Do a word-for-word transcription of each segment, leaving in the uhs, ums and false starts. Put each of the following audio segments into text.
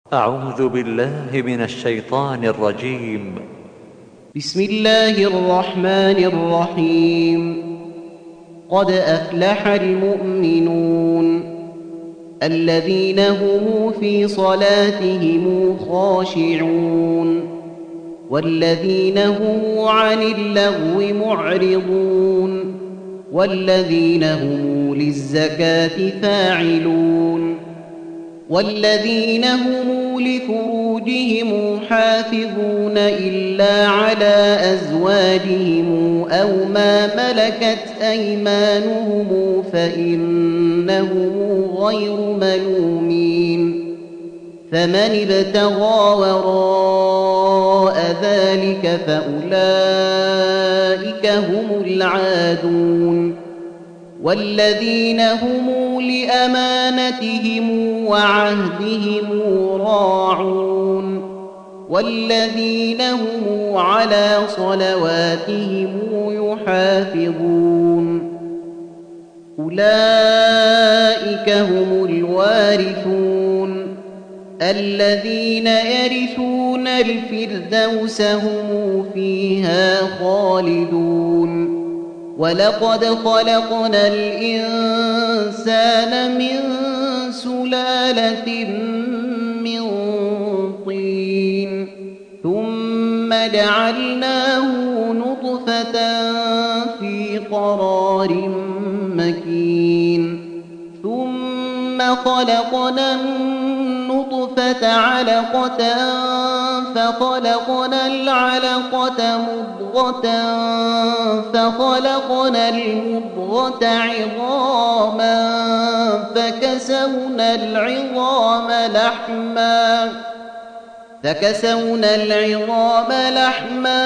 أعوذ بالله من الشيطان الرجيم. بسم الله الرحمن الرحيم. قد أفلح المؤمنون الذين هم في صلاتهم خاشعون والذين هم عن اللغو معرضون والذين هم للزكاة فاعلون والذين هم لفروجهم حافظون إلا على أزواجهم أو ما ملكت أيمانهم فإنهم غير ملومين. فمن ابتغى وراء ذلك فأولئك هم العادون والذين هم لأمانتهم وعهدهم راعون والذين هم على صلواتهم يحافظون. أولئك هم الوارثون الذين يرثون الفردوس هم فيها خالدون. ولقد خلقنا الإنسان من سلالة من طين ثم جعلناه نطفة في قرار مكين ثم خلقنا النطفة علقة فخلقنا العلقة مضغة فخلقنا المضغة عظاما فكسونا العظام لحما فكسونا العظام لحما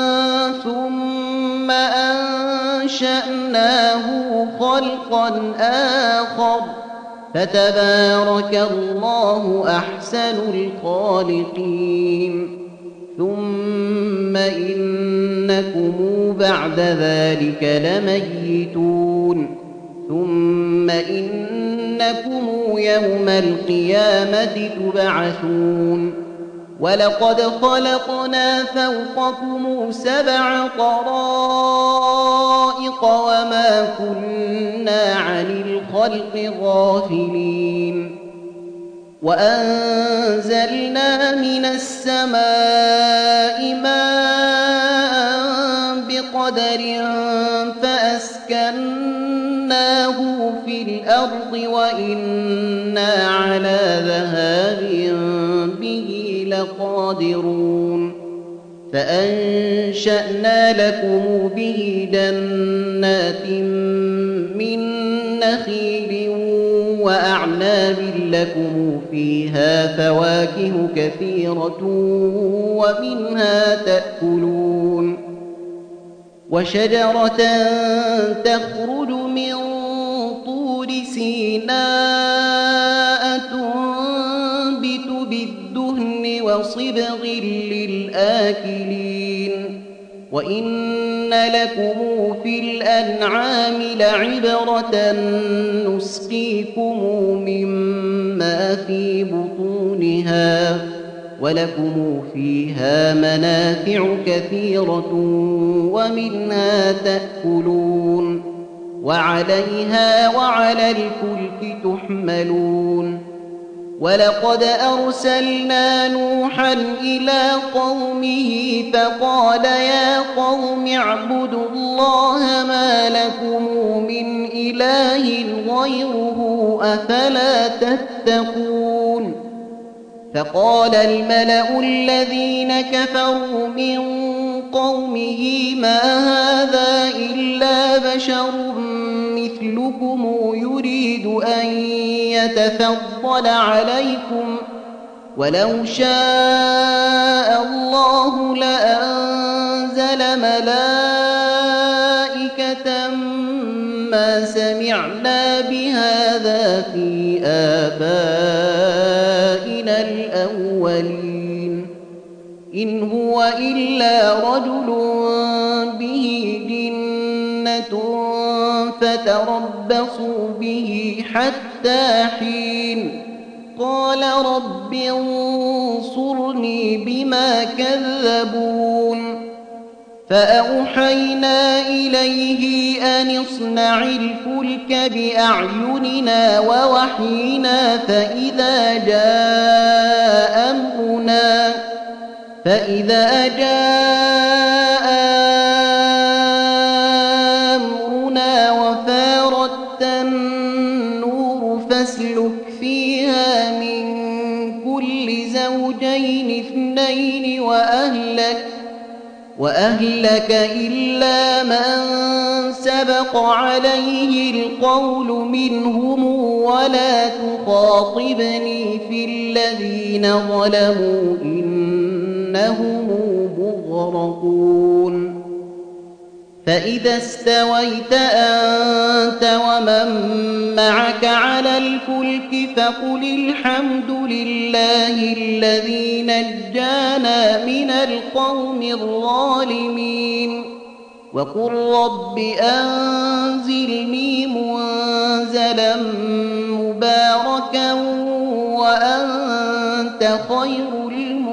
ثم أنشأناه خلقا آخر فتبارك الله أحسن الخالقين. ثم إنكم بعد ذلك لميتون ثم إنكم يوم القيامة تبعثون. ولقد خلقنا فوقكم سبع طرائق وما كنا عن الخلق غافلين. وأنزلنا من السماء ماء بقدر فأسكناه في الأرض وإنا على ذهاب به لقادرون. فأنشأنا لكم به جنات من نخيل وأعناب لكم فيها فواكه كثيرة ومنها تأكلون. وشجرة تخرج من طور سيناء تنبت بالدهن وصبغ للآكلين. وإن لكم في الأنعام لعبرة نسقيكم مما في بطونها ولكم فيها منافع كثيرة ومنها تأكلون وعليها وعلى الفلك تحملون. ولقد أرسلنا نوحا إلى قومه فقال يا قوم اعبدوا الله ما لكم من إله غيره أفلا تتقون. فقال الملأ الذين كفروا من قومه ما هذا إلا بشر مثلكم يريد أن يتفضل عليكم ولو شاء الله لأنزل ملائكة ما سمعنا بهذا في آبائنا الأولين إن هو إلا رجل به جنة فتربصوا به حتى حين قال رب انصرني بما كذبون فأوحينا إليه أن اصنع الفلك بأعيننا ووحينا فإذا جاء أمرنا فإذا جاء أمرنا وفارت النور فاسلك فيها من كل زوجين اثنين وأهلك وأهلك إلا من سبق عليه القول منهم ولا تخاطبني في الذين ظلموا إنهم مغرقون فإذا استويت أنت ومن معك على الفلك فقل الحمد لله الذي نجانا من القوم الظالمين وقل رب أنزلني منزلا مباركا وأنت خير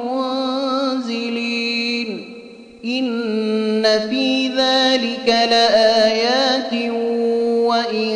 المنزلين إن في ذلك لآيات وإن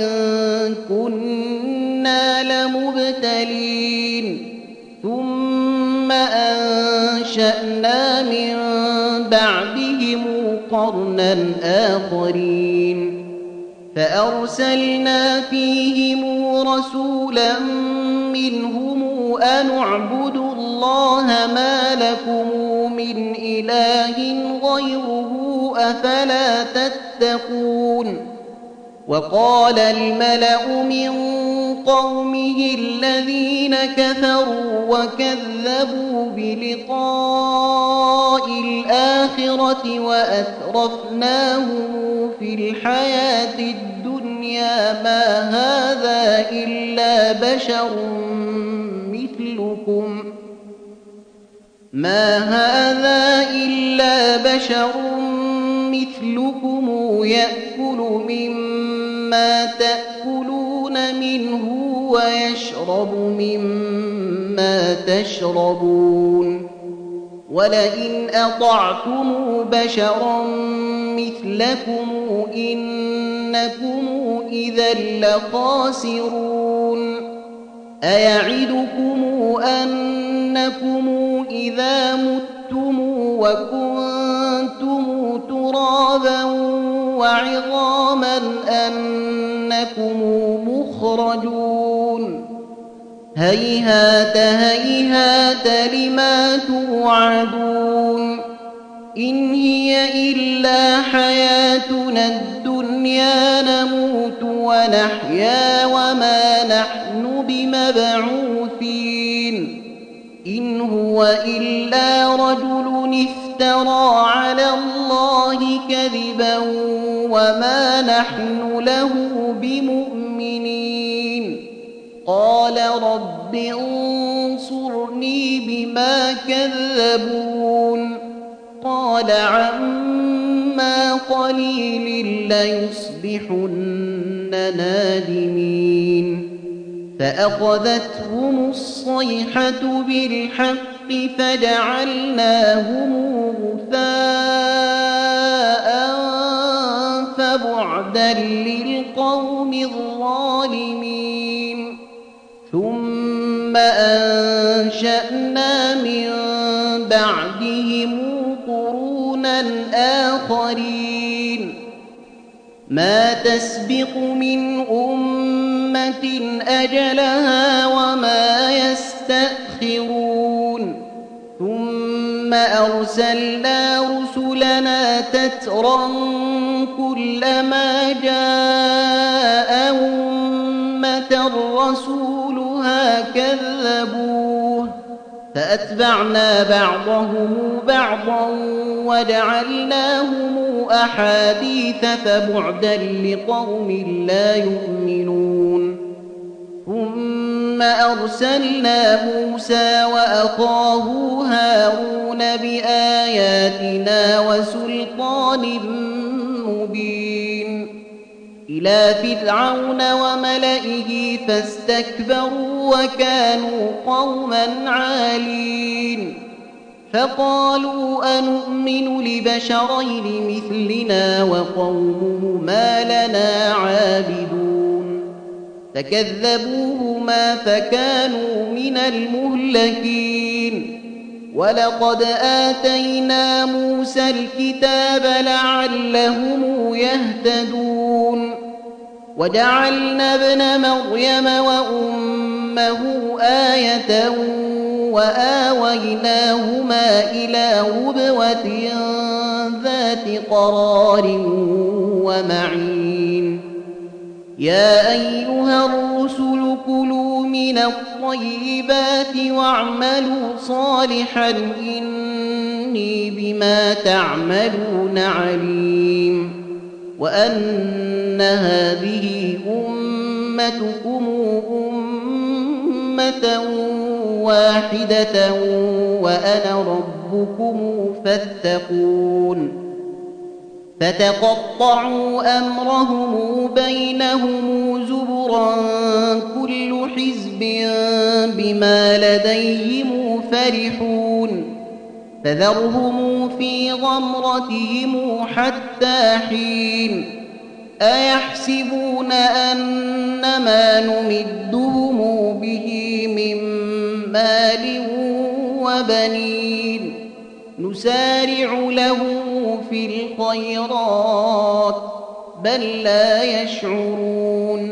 كنا لمبتلين ثم أنشأنا من بعدهم قرنا آخرين فأرسلنا فيهم رسولا منهم أن اعبدوا الله ما لكم من إله غيره أفلا تتقون وقال الملأ من قومه الذين كفروا وكذبوا بلقاء الآخرة وأترفناهم في الحياة الدنيا ما هذا إلا بشر مثلكم ما هذا إلا بشر مثلكم يأكل مما تأكلون منه ويشرب مما تشربون ولئن أطعتم بشرا مثلكم إنكم إذا لخاسرون أيعدكم أنكم إذا متم وكنتم ترابا وعظاما أنكم مخرجون هيهات هيهات لما توعدون إن هي إلا حياتنا الدنيا نموت ونحيا وما نحن بمبعوثين إن هو إلا رجل افترى على الله كذبا وما نحن له بمؤمنين قال رب انصرني بما كذبون قال عما قليل ليصبحن نادمين فأخذتهم الصيحة بالحق فجعلناهم غثاء فبعدا للقوم الظالمين ثم أنشأنا من بعدهم قرونا آخرين ما تسبق من أمة أجلها وما يستأخرون ثم أرسلنا رسلنا تترا كلما جاء أمة رسولها كذبوه فأتبعنا بعضهم بعضا وجعلناهم أحاديث فبعدا لقوم لا يؤمنون ثم أرسلنا موسى وأخاه هارون بآياتنا وسلطان مبين إلى إلى فرعون وملئه فاستكبروا وكانوا قوما عالين فقالوا أنؤمن لبشرين مثلنا وقومهما لنا عابدون فكذبوهما فكانوا من المهلكين ولقد آتينا موسى الكتاب لعلهم يهتدون وجعلنا ابن مريم وأمه آية وآويناهما إلى ربوة ذات قرار ومعين يا أيها الرسل كلوا من الطيبات واعملوا صالحا إني بما تعملون عليم وأن هذه أمتكم أمة واحدة وأنا ربكم فاتقون فتقطعوا أمرهم بينهم زبرا كل حزب بما لديهم فرحون فذرهم في غمرتهم حتى حين أيحسبون أن ما نمدهم به من مال وبنين نسارع لهم في الخيرات بل لا يشعرون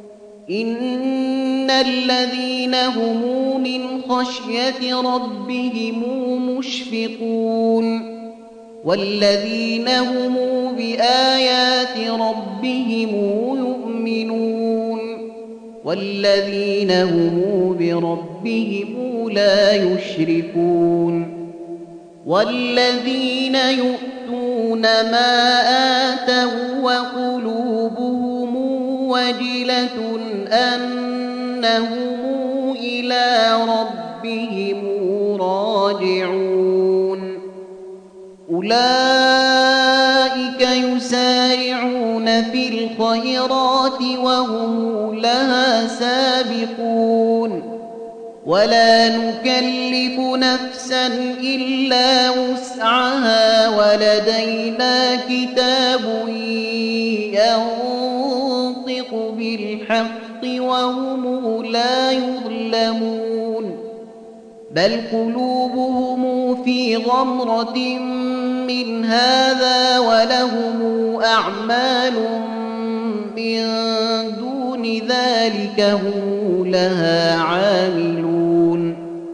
إن الذين هم من خشية ربهم مشفقون والذين هم بآيات ربهم يؤمنون والذين هم بربهم لا يشركون والذين يؤتون ما آتوا وقلوبهم وجلة أنهم إلى ربهم راجعون أولئك يسارعون في الخيرات وهم لها سابقون ولا نكلف نفسا إلا وسعها ولدينا كتاب ينطق بالحق وهم لا يظلمون بل قلوبهم في غمرة من هذا ولهم أعمال من دون ذلك هم لها عاملون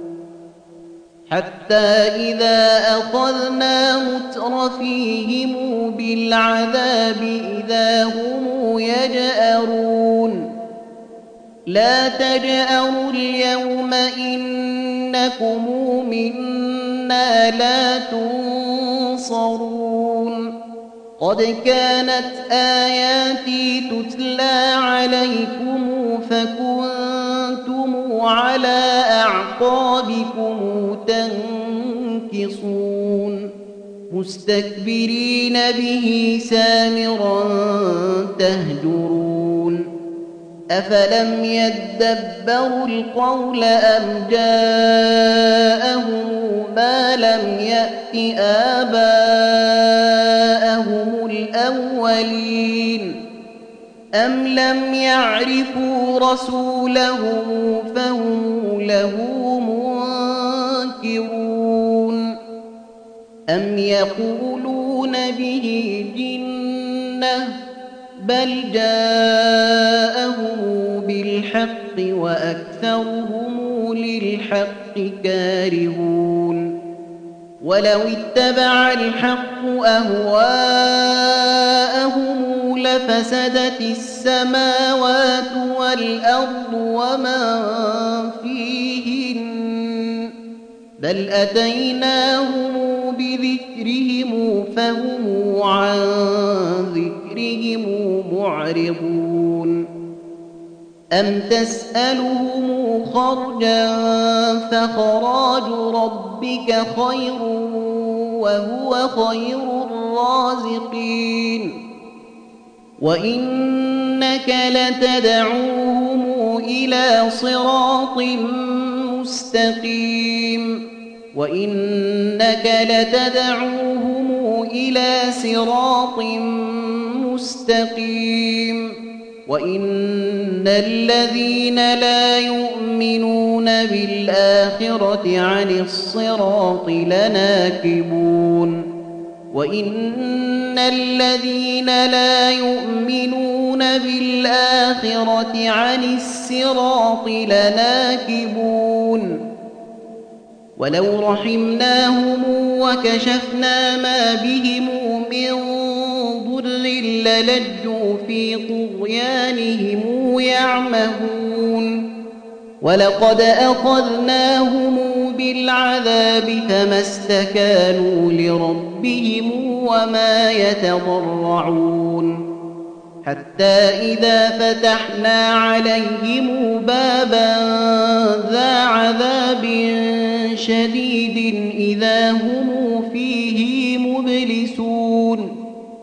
حتى إذا أخذنا مترفيهم بالعذاب إذا هم يجأرون لا تجأروا اليوم إنكم منا لا تنصرون قد كانت آياتي تتلى عليكم فكنتم على أعقابكم تنكصون مستكبرين به سامرا تهجرون أفلم يدبروا القول أم جاءهم ما لم يأت آباءهم الأولين أم لم يعرفوا رسولهم فهم له منكرون أم يقولون به جنة بل جاءهم بالحق وأكثرهم للحق كارهون ولو اتبع الحق أهواءهم لفسدت السماوات والأرض ومن فيهن بل أتيناهم بذكرهم فهم عن ذكرهم معرضون أم تسألهم خرجا فخراج ربك خير وهو خير الرازقين وإن وإنك لتدعوهم إلى صراط مستقيم وإنك لتدعوهم إلى صراط مستقيم وإن الذين لا يؤمنون بالآخرة عن الصراط لناكبون وإن الذين لا يؤمنون بالآخرة عن الصراط لناكبون ولو رحمناهم وكشفنا ما بهم من ضر للجوا في طغيانهم يعمهون ولقد أخذناهم بالعذاب فما استكانوا لربهم وما يتضرعون حتى إذا فتحنا عليهم بابا ذا عذاب شديد إذا هم فيه مبلسون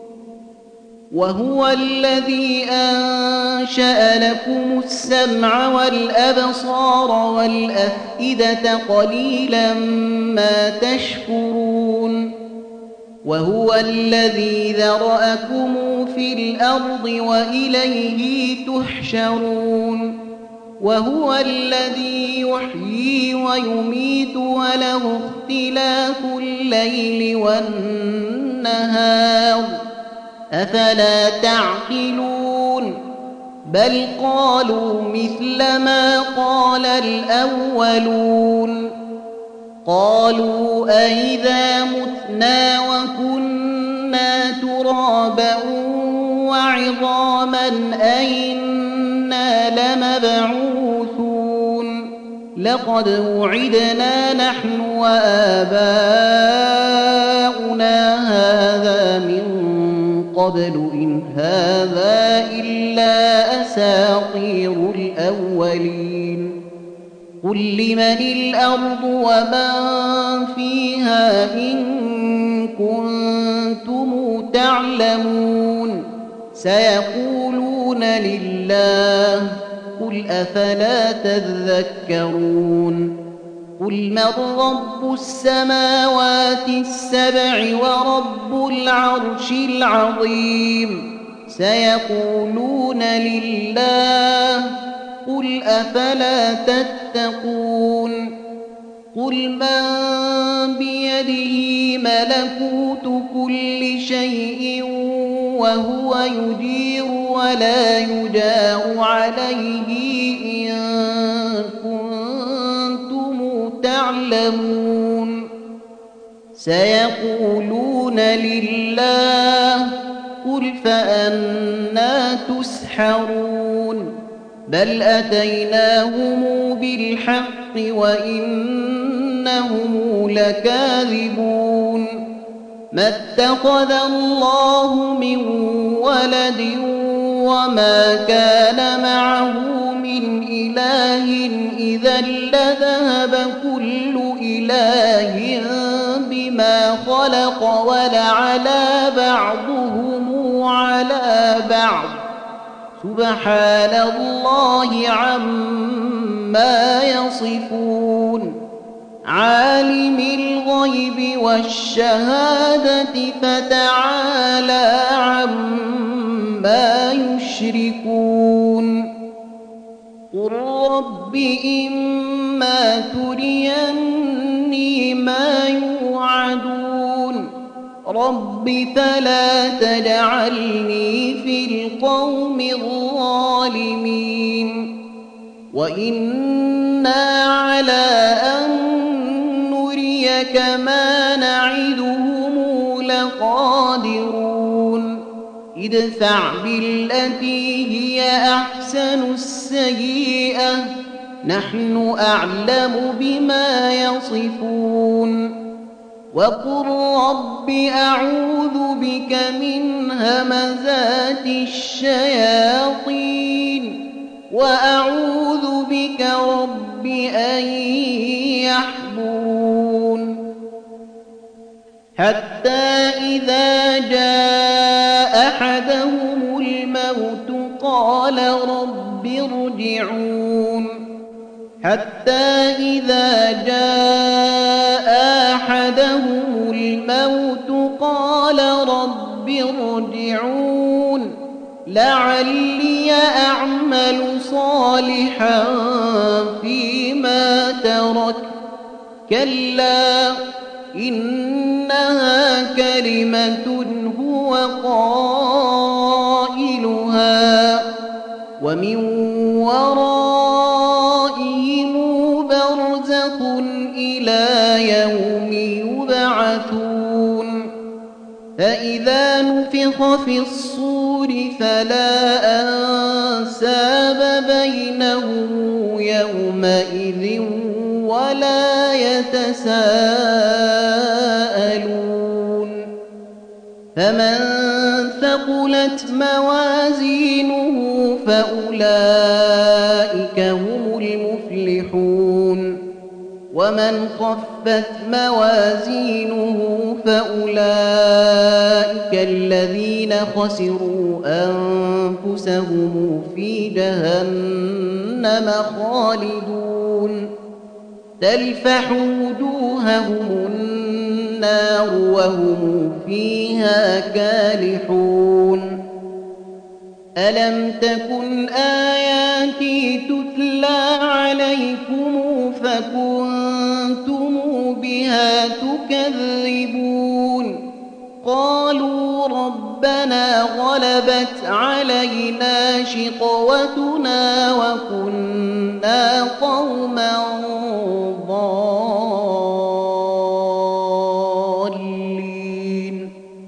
وهو الذي أنشأ لكم السمع والأبصار والأفئدة قليلا ما تشكرون وهو الذي ذرأكم في الأرض وإليه تحشرون وهو الذي يحيي ويميت وله اختلاف الليل والنهار أفلا تعقلون بل قالوا مثل ما قال الأولون قالوا أئذا متنا وكنا ترابا وعظاما أئنا لمبعوثون لقد وعدنا نحن وآباؤنا هذا من قبل إن هذا إلا أساطير الأولين قل لمن الأرض ومن فيها إن كنتم تعلمون سيقولون لله قل أفلا تذكرون قل من رب السماوات السبع ورب العرش العظيم سيقولون لله قل أفلا تتقون قل من بيده ملكوت كل شيء وهو يجير ولا يجار عليه إن كنتم تعلمون سيقولون لله قل فأنى تسحرون بل أتيناهم بالحق وإنهم لكاذبون ما اتخذ الله من ولد وما كان معه من إله إذا لذهب كل إله بما خلق ولعلى بعضهم على بعض سبحان الله عما يصفون عالم الغيب والشهادة فتعالى عما يشركون قل رب إما تريني ما يوعدون رب فلا تجعلني في القوم الظالمين وإنا على أن نريك ما نعدهم لقادرون ادفع بالتي هي أحسن السيئة نحن أعلم بما يصفون وقل رب أعوذ بك من همزات الشياطين وأعوذ بك رب أن يحضرون حتى إذا جاء أحدهم الموت قال حتى إذا جاء أحدهم الموت قال رب ارجعون لعلي أعمل صالحا فيما ترك كلا إنها كلمة هو قائلها ومن ورائهم برزخ إلى يوم يبعثون فإذا نفخ في الصور فلا أنساب بينهم يومئذ ولا يتساءلون فمن ثقلت موازينه فأولئك هم المفلحون ومن خفت موازينه فأولئك الذين خسروا أنفسهم في جهنم خالدون تلفح وجوههم النار وهم فيها كالحون ألم تكن آياتي تتلى عليكم فكنتم بها تكذبون قالوا ربنا غلبت علينا شقوتنا وكنا قوما ضالين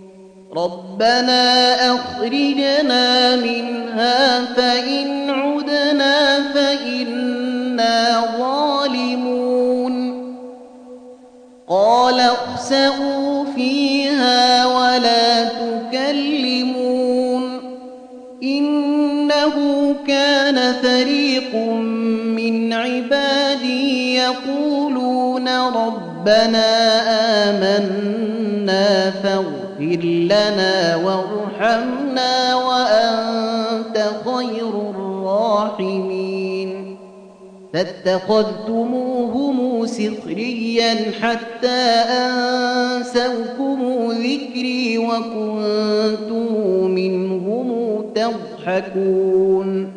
ربنا أخرجنا منها فإن عدنا فإنا ظالمون قال اخسئوا فيها ولا تكلمون إنه كان فريق من عبادي يقولون ربنا آمنا فاغفر لنا وارحمنا وأنت خير الراحمين فاتخذتموهم سخريا حتى أنسوكم ذكري وكنتم منهم تضحكون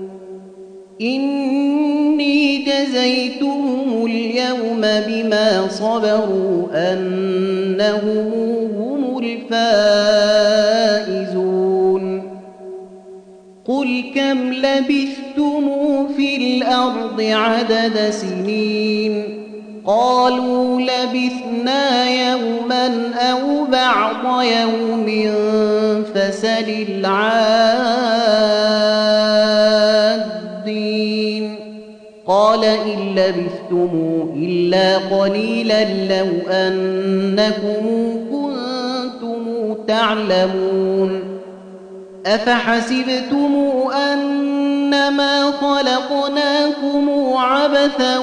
إني جزيتهم اليوم بما صبروا أنهم هم الفائزون قل كم لبثتم في الأرض عدد سنين قالوا لبثنا يوما أو بعض يوم فسل العادين قال إن لبثتم إلا قليلا لو أنكم كنتم تعلمون أفحسبتم أنما خلقناكم عبثا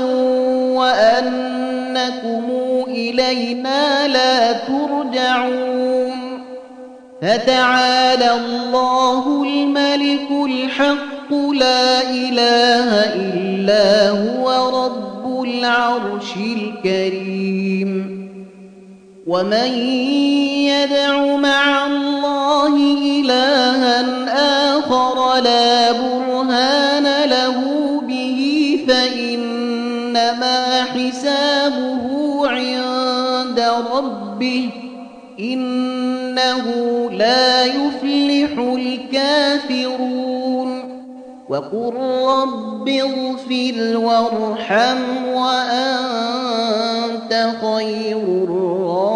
وأنكم إلينا لا ترجعون فتعالى الله الملك الحق لا إله إلا هو رب العرش الكريم ومن يدع مع الله إلها آخر لا برهان له به فإنما حسابه عند ربه إنه لا يفلح الكافرون وقل رب اغفر وارحم وأنت خير الراحمين